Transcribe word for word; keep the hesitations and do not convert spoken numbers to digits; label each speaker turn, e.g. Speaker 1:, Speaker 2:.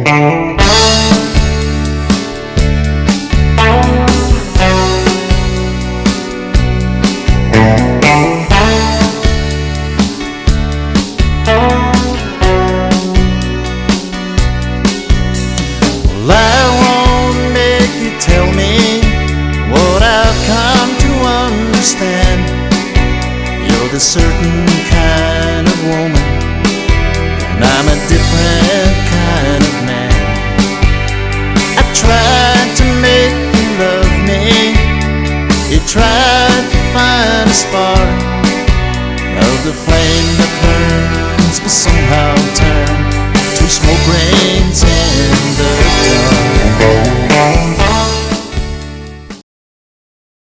Speaker 1: Well, I won't make you tell me what I've come to understand. You're the certain kind of woman, and I'm a different kind of man. I tried to make you love me. You tried to find a spark of the flame that burns, but somehow turned to smoke rings in the dark.